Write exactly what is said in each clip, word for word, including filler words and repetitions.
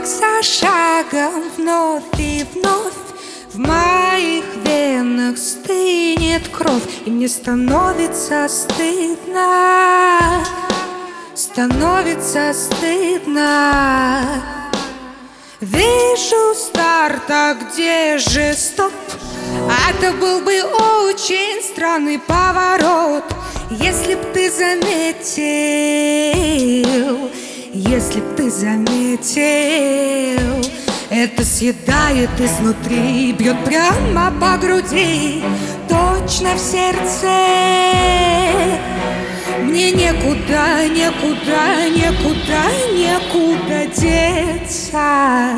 за шагом вновь и вновь в моих венах стынет кровь, и мне становится стыдно, становится стыдно. Вижу старт, а где же стоп? Это был бы очень странный поворот, если б ты заметил, если б ты заметил. Это съедает изнутри, бьет прямо по груди, точно в сердце. Мне некуда, некуда, некуда, некуда деться.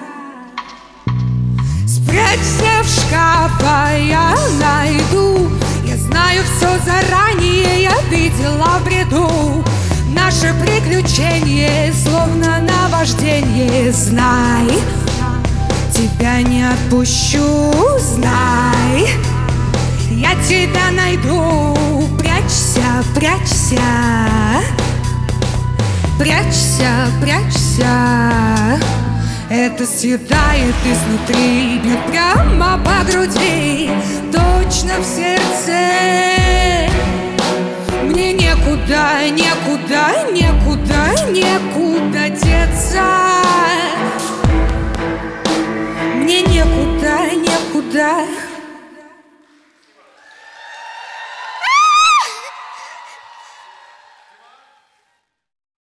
Спрячься в шкаф, а я найду. Я знаю все заранее, я видела в бреду. Наше приключение словно наваждение. Знай, тебя не отпущу, знай, я тебя найду. Прячься, прячься, прячься, прячься. Это съедает изнутри, бьет прямо по груди, точно в сердце. Мне некуда, некуда, некуда, некуда деться.